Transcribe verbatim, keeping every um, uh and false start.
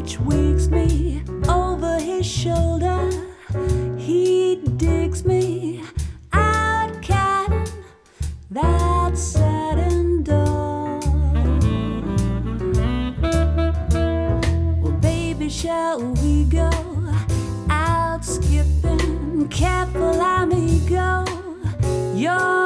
which wakes me over his shoulder. He digs me out, cat, that satin door. Well, baby, shall we go out skipping? Careful, I may go. You're